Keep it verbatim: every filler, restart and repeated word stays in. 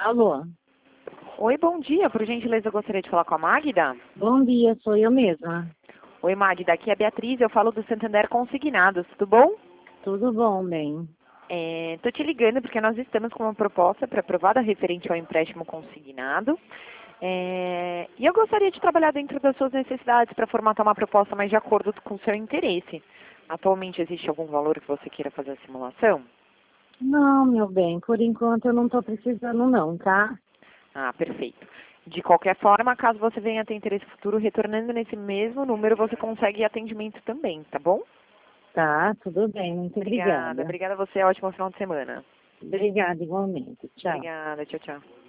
Alô? Oi, bom dia. Por gentileza, eu gostaria de falar com a Magda. Bom dia, sou eu mesma. Oi, Magda. Aqui é a Beatriz. Eu falo do Santander Consignados. Tudo bom? Tudo bom, bem? Estou te ligando porque nós estamos com uma proposta para aprovada referente ao empréstimo consignado. É, e eu gostaria de trabalhar dentro das suas necessidades para formatar uma proposta mais de acordo com o seu interesse. Atualmente existe algum valor que você queira fazer a simulação? Não, meu bem, por enquanto eu não estou precisando não, tá? Ah, perfeito. De qualquer forma, caso você venha a ter interesse futuro, retornando nesse mesmo número, você consegue atendimento também, tá bom? Tá, tudo bem, muito Obrigada. obrigada. Obrigada a você. Ótimo final de semana. Obrigada igualmente. Tchau. Obrigada. Tchau, tchau.